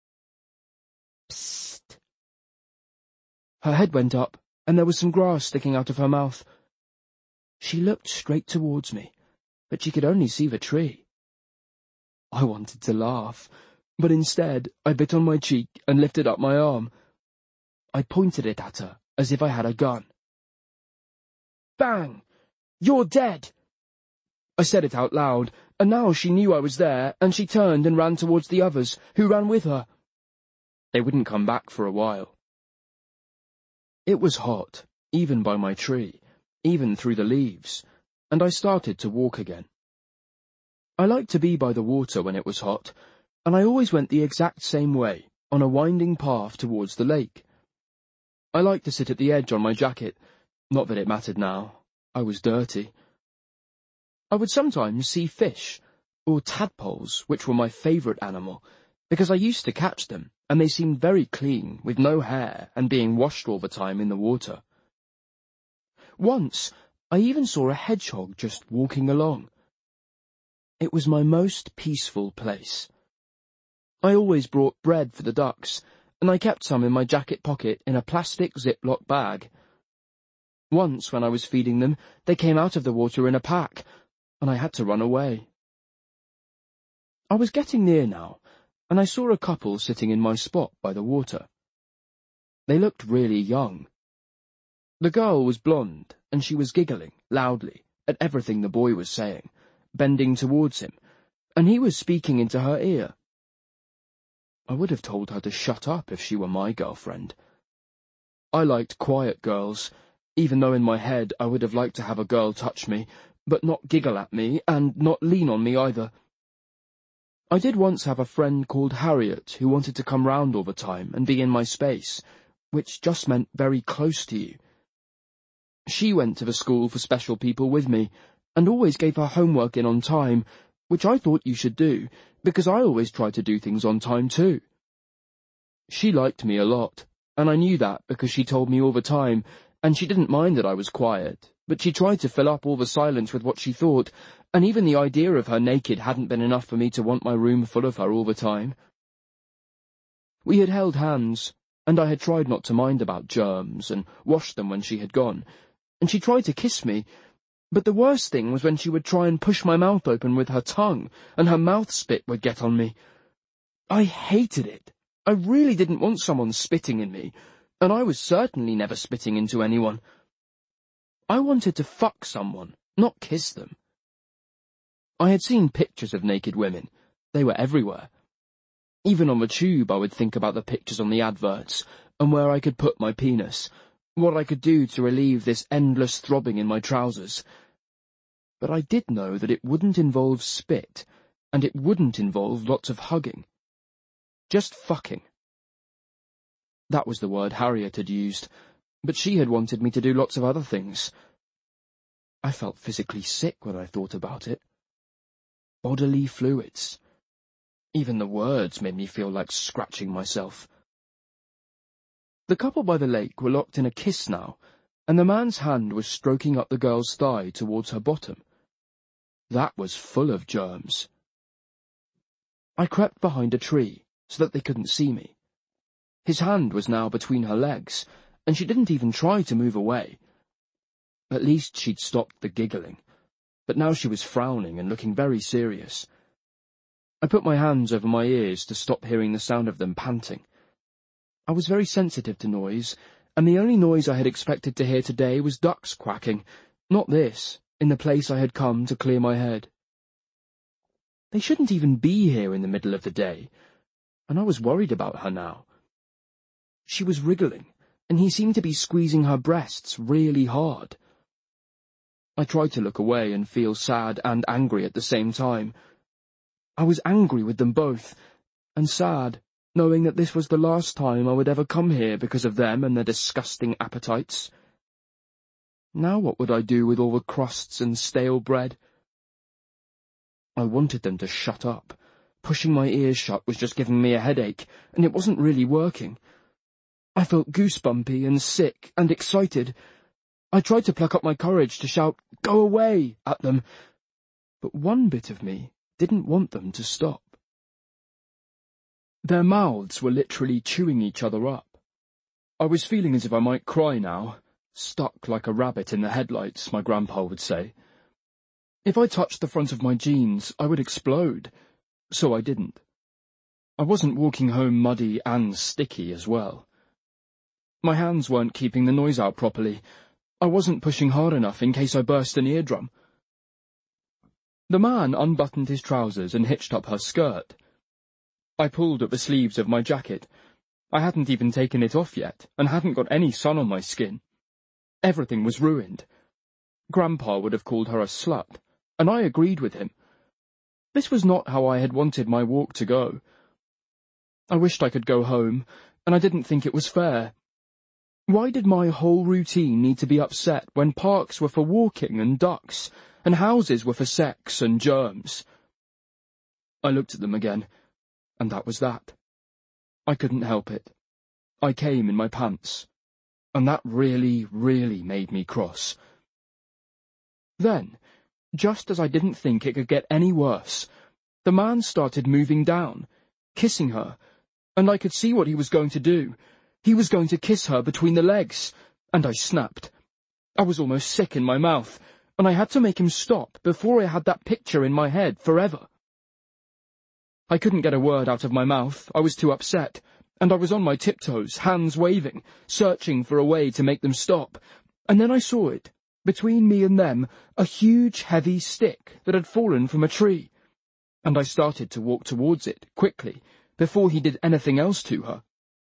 Psst. Her head went up, and there was some grass sticking out of her mouth. She looked straight towards me, but she could only see the tree. I wanted to laugh, but instead I bit on my cheek and lifted up my arm. I pointed it at her, as if I had a gun. Bang! You're dead! I said it out loud, and now she knew I was there, and she turned and ran towards the others, who ran with her. They wouldn't come back for a while. It was hot, even by my tree, even through the leaves, and I started to walk again. I liked to be by the water when it was hot, and I always went the exact same way, on a winding path towards the lake. I liked to sit at the edge on my jacket, not that it mattered now. I was dirty. I would sometimes see fish, or tadpoles, which were my favourite animal, because I used to catch them, and they seemed very clean, with no hair, and being washed all the time in the water. Once, I even saw a hedgehog just walking along. It was my most peaceful place. I always brought bread for the ducks, and I kept some in my jacket pocket in a plastic Ziploc bag. Once, when I was feeding them, they came out of the water in a pack, and I had to run away. I was getting near now, and I saw a couple sitting in my spot by the water. They looked really young. The girl was blonde, and she was giggling, loudly, at everything the boy was saying, bending towards him, and he was speaking into her ear. I would have told her to shut up if she were my girlfriend. I liked quiet girls, even though in my head I would have liked to have a girl touch me, but not giggle at me, and not lean on me either. I did once have a friend called Harriet who wanted to come round all the time and be in my space, which just meant very close to you. She went to the school for special people with me, and always gave her homework in on time, which I thought you should do, because I always try to do things on time too. She liked me a lot, and I knew that because she told me all the time, and she didn't mind that I was quiet, but she tried to fill up all the silence with what she thought, and even the idea of her naked hadn't been enough for me to want my room full of her all the time. We had held hands, and I had tried not to mind about germs, and washed them when she had gone, and she tried to kiss me, but the worst thing was when she would try and push my mouth open with her tongue, and her mouth spit would get on me. I hated it. I really didn't want someone spitting in me, and I was certainly never spitting into anyone. I wanted to fuck someone, not kiss them. I had seen pictures of naked women. They were everywhere. Even on the tube I would think about the pictures on the adverts, and where I could put my penis, what I could do to relieve this endless throbbing in my trousers. But I did know that it wouldn't involve spit, and it wouldn't involve lots of hugging. Just fucking. That was the word Harriet had used, but she had wanted me to do lots of other things. I felt physically sick when I thought about it. Bodily fluids. Even the words made me feel like scratching myself. The couple by the lake were locked in a kiss now, and the man's hand was stroking up the girl's thigh towards her bottom. That was full of germs. I crept behind a tree, so that they couldn't see me. His hand was now between her legs, and she didn't even try to move away. At least she'd stopped the giggling, but now she was frowning and looking very serious. I put my hands over my ears to stop hearing the sound of them panting. I was very sensitive to noise, and the only noise I had expected to hear today was ducks quacking, not this, in the place I had come to clear my head. They shouldn't even be here in the middle of the day, and I was worried about her now. She was wriggling, and he seemed to be squeezing her breasts really hard. I tried to look away and feel sad and angry at the same time. I was angry with them both, and sad, knowing that this was the last time I would ever come here because of them and their disgusting appetites. Now what would I do with all the crusts and stale bread? I wanted them to shut up. Pushing my ears shut was just giving me a headache, and it wasn't really working. I felt goosebumpy and sick and excited. I tried to pluck up my courage to shout, "Go away!" at them, but one bit of me didn't want them to stop. Their mouths were literally chewing each other up. I was feeling as if I might cry now, stuck like a rabbit in the headlights, my grandpa would say. If I touched the front of my jeans, I would explode, so I didn't. I wasn't walking home muddy and sticky as well. My hands weren't keeping the noise out properly. I wasn't pushing hard enough in case I burst an eardrum. The man unbuttoned his trousers and hitched up her skirt. I pulled at the sleeves of my jacket. I hadn't even taken it off yet, and hadn't got any sun on my skin. Everything was ruined. Grandpa would have called her a slut, and I agreed with him. This was not how I had wanted my walk to go. I wished I could go home, and I didn't think it was fair. Why did my whole routine need to be upset when parks were for walking and ducks, and houses were for sex and germs? I looked at them again, and that was that. I couldn't help it. I came in my pants, and that really, really made me cross. Then, just as I didn't think it could get any worse, the man started moving down, kissing her, and I could see what he was going to do. He was going to kiss her between the legs, and I snapped. I was almost sick in my mouth, and I had to make him stop before I had that picture in my head forever. I couldn't get a word out of my mouth, I was too upset, and I was on my tiptoes, hands waving, searching for a way to make them stop, and then I saw it. Between me and them, a huge, heavy stick that had fallen from a tree, and I started to walk towards it, quickly, before he did anything else to her.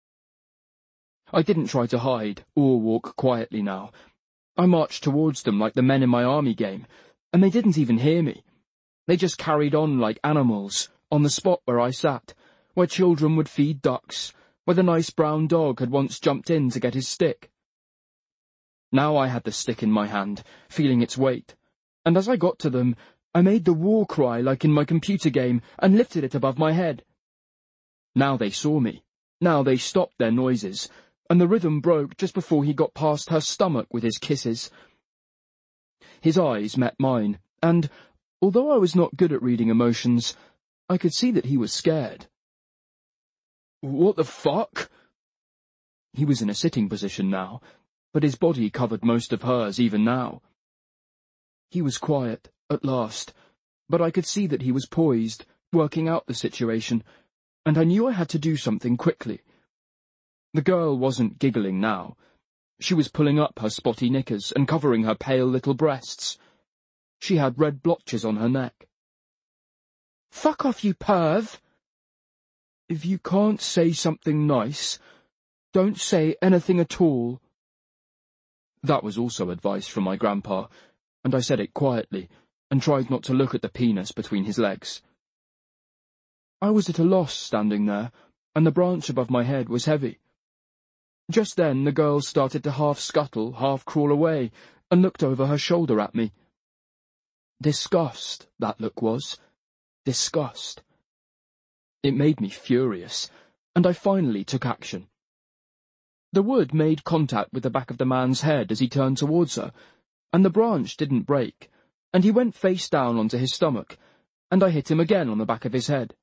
I didn't try to hide, or walk quietly now. I marched towards them like the men in my army game, and they didn't even hear me. They just carried on like animals, on the spot where I sat, where children would feed ducks, where the nice brown dog had once jumped in to get his stick. Now I had the stick in my hand, feeling its weight, and as I got to them, I made the war cry like in my computer game and lifted it above my head. Now they saw me. Now they stopped their noises, and the rhythm broke just before he got past her stomach with his kisses. His eyes met mine, and, although I was not good at reading emotions, I could see that he was scared. "What the fuck?" He was in a sitting position now, but his body covered most of hers even now. He was quiet, at last, but I could see that he was poised, working out the situation, and I knew I had to do something quickly. The girl wasn't giggling now. She was pulling up her spotty knickers and covering her pale little breasts. She had red blotches on her neck. "Fuck off, you perv!" "If you can't say something nice, don't say anything at all." That was also advice from my grandpa, and I said it quietly, and tried not to look at the penis between his legs. I was at a loss standing there, and the branch above my head was heavy. Just then the girl started to half scuttle, half crawl away, and looked over her shoulder at me. Disgust, that look was. Disgust. It made me furious, and I finally took action. The wood made contact with the back of the man's head as he turned towards her, and the branch didn't break, and he went face down onto his stomach, and I hit him again on the back of his head.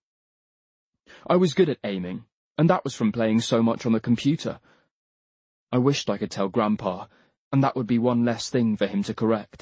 I was good at aiming, and that was from playing so much on the computer. I wished I could tell Grandpa, and that would be one less thing for him to correct.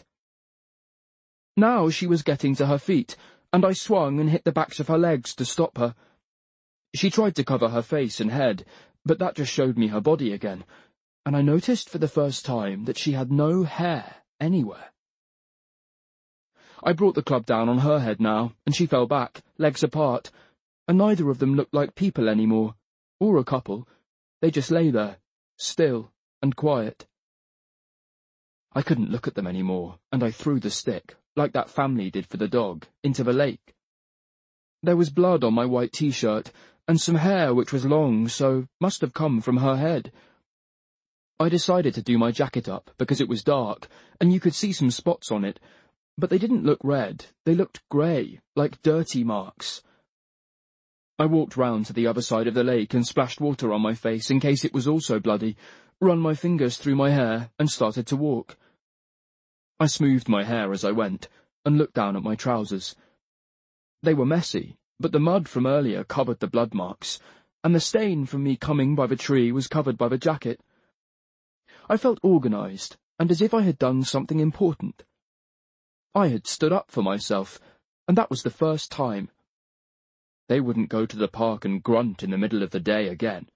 Now she was getting to her feet, and I swung and hit the backs of her legs to stop her. She tried to cover her face and head, but that just showed me her body again, and I noticed for the first time that she had no hair anywhere. I brought the club down on her head now, and she fell back, legs apart, and neither of them looked like people anymore, or a couple. They just lay there, still and quiet. I couldn't look at them anymore, and I threw the stick, like that family did for the dog, into the lake. There was blood on my white t-shirt, and some hair which was long, so must have come from her head. I decided to do my jacket up, because it was dark, and you could see some spots on it, but they didn't look red, they looked grey, like dirty marks. I walked round to the other side of the lake and splashed water on my face in case it was also bloody, run my fingers through my hair, and started to walk. I smoothed my hair as I went, and looked down at my trousers. They were messy, but the mud from earlier covered the blood marks, and the stain from me coming by the tree was covered by the jacket. I felt organised, and as if I had done something important. I had stood up for myself, and that was the first time. They wouldn't go to the park and grunt in the middle of the day again.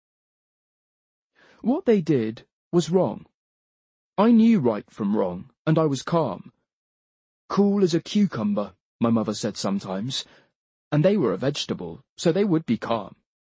What they did was wrong. I knew right from wrong, and I was calm. Cool as a cucumber, my mother said sometimes, and they were a vegetable, so they would be calm.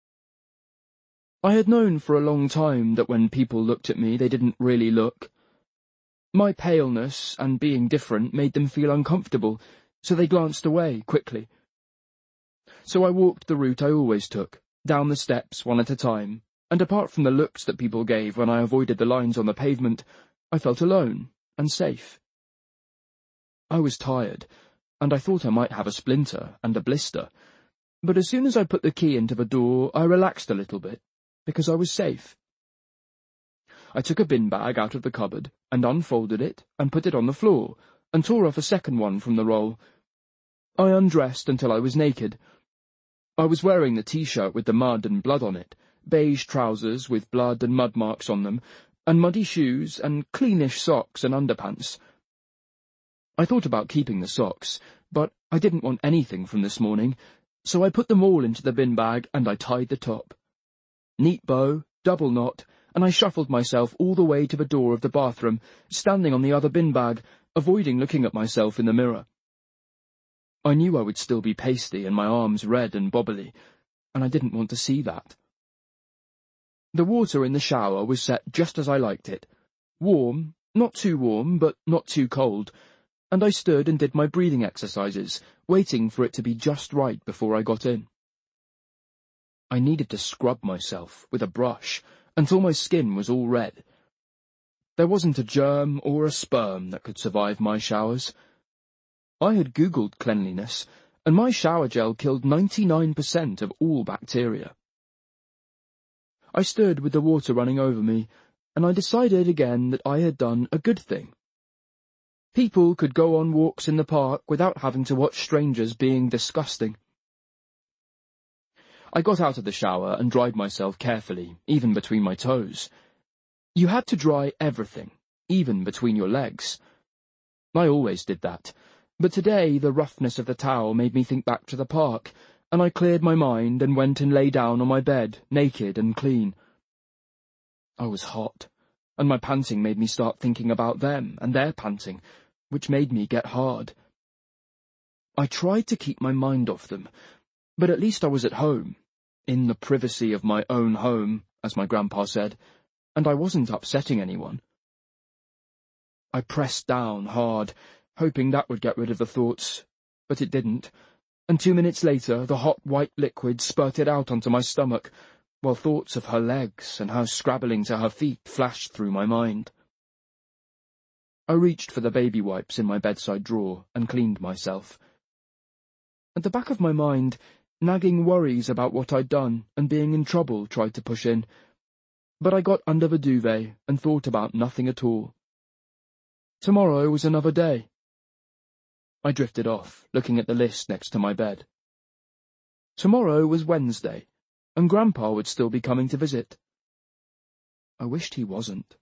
I had known for a long time that when people looked at me, they didn't really look. My paleness and being different made them feel uncomfortable, so they glanced away quickly. So I walked the route I always took, down the steps one at a time, and apart from the looks that people gave when I avoided the lines on the pavement, I felt alone and safe. I was tired, and I thought I might have a splinter and a blister, but as soon as I put the key into the door, I relaxed a little bit, because I was safe. I took a bin bag out of the cupboard, and unfolded it, and put it on the floor, and tore off a second one from the roll. I undressed until I was naked. I was wearing the t-shirt with the mud and blood on it, beige trousers with blood and mud marks on them, and muddy shoes and cleanish socks and underpants. I thought about keeping the socks, but I didn't want anything from this morning, so I put them all into the bin bag and I tied the top. Neat bow, double knot, and I shuffled myself all the way to the door of the bathroom, standing on the other bin bag, avoiding looking at myself in the mirror. I knew I would still be pasty and my arms red and bobbly, and I didn't want to see that. The water in the shower was set just as I liked it. Warm, not too warm, but not too cold, and I stood and did my breathing exercises, waiting for it to be just right before I got in. I needed to scrub myself with a brush until my skin was all red. There wasn't a germ or a sperm that could survive my showers. I had Googled cleanliness, and my shower gel killed 99% of all bacteria. I stood with the water running over me, and I decided again that I had done a good thing. People could go on walks in the park without having to watch strangers being disgusting. I got out of the shower and dried myself carefully, even between my toes. You had to dry everything, even between your legs. I always did that, but today the roughness of the towel made me think back to the park, and I cleared my mind and went and lay down on my bed, naked and clean. I was hot, and my panting made me start thinking about them and their panting, which made me get hard. I tried to keep my mind off them, but at least I was at home, in the privacy of my own home, as my grandpa said, and I wasn't upsetting anyone. I pressed down hard, hoping that would get rid of the thoughts, but it didn't, and 2 minutes later the hot white liquid spurted out onto my stomach, while thoughts of her legs and her scrabbling to her feet flashed through my mind. I reached for the baby wipes in my bedside drawer and cleaned myself. At the back of my mind, nagging worries about what I'd done and being in trouble tried to push in, but I got under the duvet and thought about nothing at all. Tomorrow was another day. I drifted off, looking at the list next to my bed. Tomorrow was Wednesday, and Grandpa would still be coming to visit. I wished he wasn't.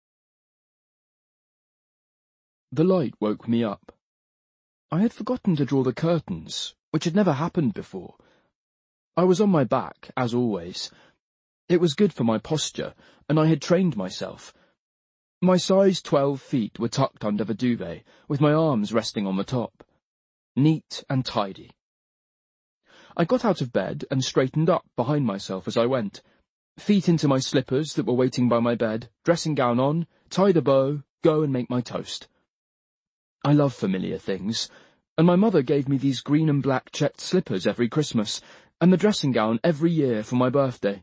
The light woke me up. I had forgotten to draw the curtains, which had never happened before. I was on my back, as always. It was good for my posture, and I had trained myself. My size 12 feet were tucked under the duvet, with my arms resting on the top. Neat and tidy. I got out of bed and straightened up behind myself as I went. Feet into my slippers that were waiting by my bed, dressing gown on, tie the bow, go and make my toast. I love familiar things, and my mother gave me these green and black checked slippers every Christmas, and the dressing gown every year for my birthday.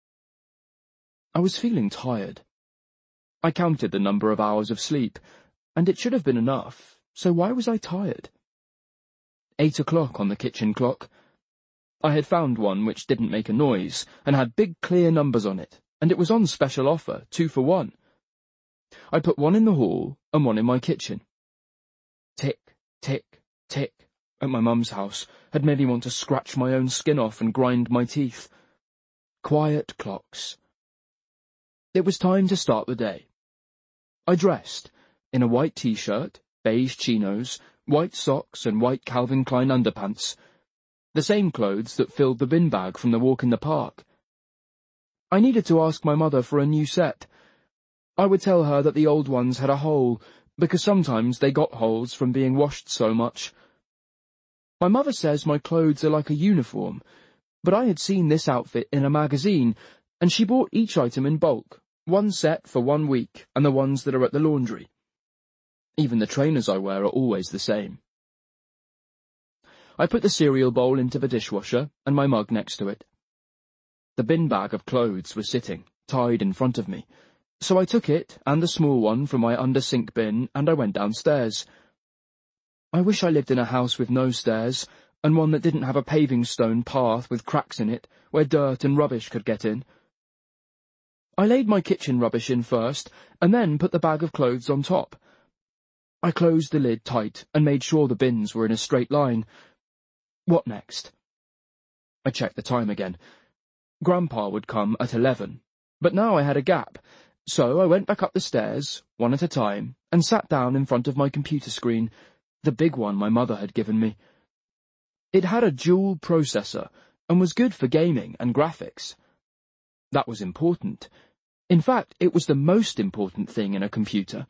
I was feeling tired. I counted the number of hours of sleep, and it should have been enough, so why was I tired? 8 o'clock on the kitchen clock. I had found one which didn't make a noise, and had big clear numbers on it, and it was on special offer, 2 for 1. I put one in the hall and one in my kitchen. Tick, tick, tick, at my mum's house, had made me want to scratch my own skin off and grind my teeth. Quiet clocks. It was time to start the day. I dressed, in a white t-shirt, beige chinos, white socks and white Calvin Klein underpants, the same clothes that filled the bin bag from the walk in the park. I needed to ask my mother for a new set. I would tell her that the old ones had a hole, because sometimes they got holes from being washed so much. My mother says my clothes are like a uniform, but I had seen this outfit in a magazine, and she bought each item in bulk, one set for 1 week, and the ones that are at the laundry. Even the trainers I wear are always the same. I put the cereal bowl into the dishwasher, and my mug next to it. The bin bag of clothes was sitting, tied in front of me, so I took it, and the small one, from my under-sink bin, and I went downstairs. I wish I lived in a house with no stairs, and one that didn't have a paving stone path with cracks in it, where dirt and rubbish could get in. I laid my kitchen rubbish in first, and then put the bag of clothes on top. I closed the lid tight, and made sure the bins were in a straight line. What next? I checked the time again. Grandpa would come at 11, but now I had a gap, so I went back up the stairs, one at a time, and sat down in front of my computer screen, the big one my mother had given me. It had a dual processor, and was good for gaming and graphics. That was important. In fact, it was the most important thing in a computer.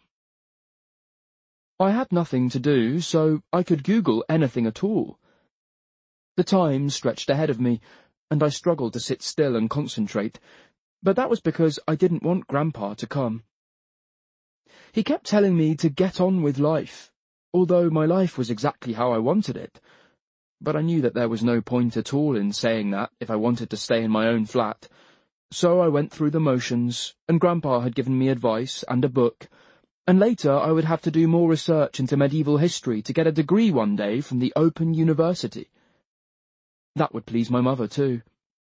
I had nothing to do, so I could Google anything at all. The time stretched ahead of me, and I struggled to sit still and concentrate, but that was because I didn't want Grandpa to come. He kept telling me to get on with life, although my life was exactly how I wanted it. But I knew that there was no point at all in saying that if I wanted to stay in my own flat. So I went through the motions, and Grandpa had given me advice and a book, and later I would have to do more research into medieval history to get a degree one day from the Open University. That would please my mother too.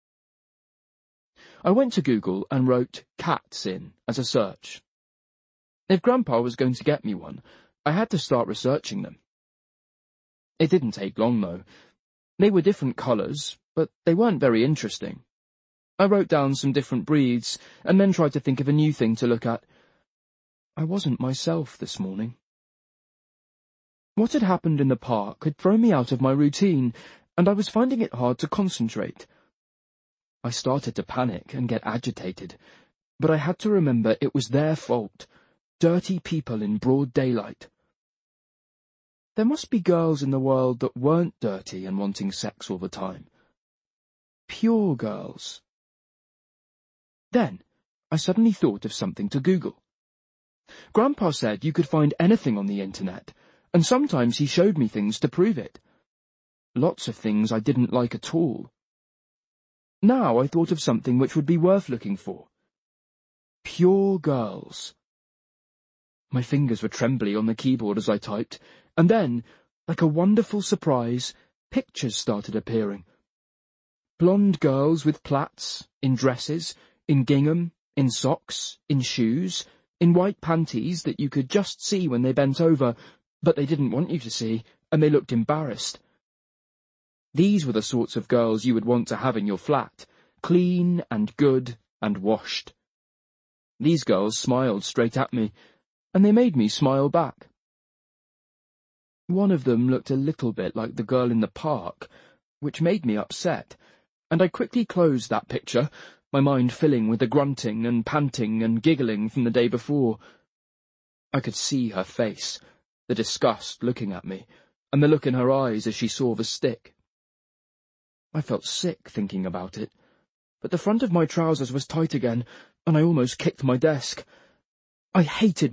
I went to Google and wrote cats in as a search. If Grandpa was going to get me one, I had to start researching them. It didn't take long, though. They were different colours, but they weren't very interesting. I wrote down some different breeds, and then tried to think of a new thing to look at. I wasn't myself this morning. What had happened in the park had thrown me out of my routine, and I was finding it hard to concentrate. I started to panic and get agitated, but I had to remember it was their fault. Dirty people in broad daylight. There must be girls in the world that weren't dirty and wanting sex all the time. Pure girls. Then, I suddenly thought of something to Google. Grandpa said you could find anything on the internet, and sometimes he showed me things to prove it. Lots of things I didn't like at all. Now I thought of something which would be worth looking for. Pure girls. My fingers were trembly on the keyboard as I typed, and then, like a wonderful surprise, pictures started appearing. Blonde girls with plaits, in dresses, in gingham, in socks, in shoes, in white panties that you could just see when they bent over, but they didn't want you to see, and they looked embarrassed. These were the sorts of girls you would want to have in your flat, clean and good and washed. These girls smiled straight at me, and they made me smile back. One of them looked a little bit like the girl in the park, which made me upset, and I quickly closed that picture, my mind filling with the grunting and panting and giggling from the day before. I could see her face, the disgust looking at me, and the look in her eyes as she saw the stick. I felt sick thinking about it, but the front of my trousers was tight again, and I almost kicked my desk. I hated